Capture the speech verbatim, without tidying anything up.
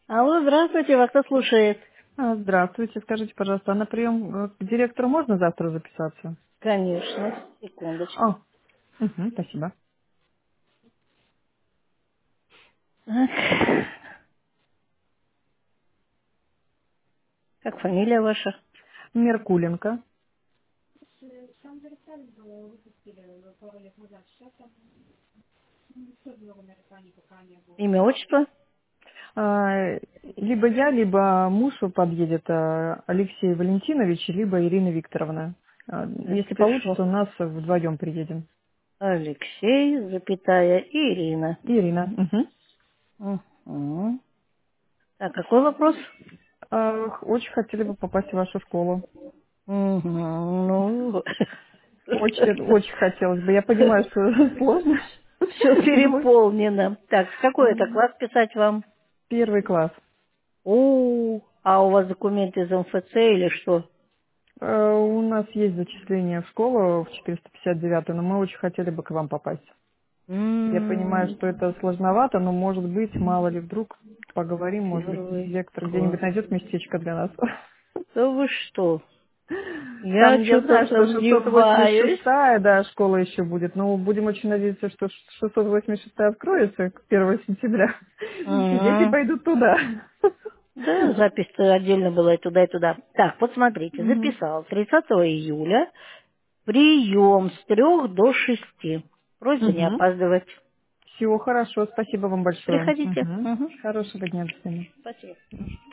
Алло, здравствуйте, вас кто слушает? А, Здравствуйте, скажите, пожалуйста, а на прием э, к директору можно завтра записаться? Конечно, секундочку. А, угу, спасибо. Так. Как фамилия ваша? Меркуленко. Имя, отчество? А, Либо я, либо муж подъедет, а, Алексей Валентинович, либо Ирина Викторовна. А, Если Запишу. получится, у нас вдвоем приедем. Алексей, запятая, Ирина. Ирина. Угу. Мгм. Так, какой вопрос? Очень хотели бы попасть в вашу школу. Мгм. Ну, Очень, очень хотелось бы. Я понимаю, что сложно. все Но переполнено. Так, в какой это класс писать вам? первый класс. О, а у вас документы из МФЦ или что? Э, У нас есть зачисление в школу в четыреста пятьдесят девятую, но мы очень хотели бы к вам попасть. Я понимаю, М, что это сложновато, но, может быть, мало ли вдруг поговорим, может быть, Первый директор где-нибудь класс. найдет местечко для нас. Да вы что? Я Там я что-то знаю, что шестьсот восемьдесят сомневаюсь. шестая, да, школа еще будет, но будем очень надеяться, что шестьсот восемьдесят шестая откроется к первого сентября, и дети Мгм. пойдут туда. Да, запись-то отдельно была и туда, и туда. Так, вот смотрите, Мгм. записал. тридцатого июля прием с трех до шести. Просьба не Мгм. опаздывать. Всего хорошо, спасибо вам большое. Приходите. Мгм. Мгм. Хорошего дня, до свидания. Спасибо.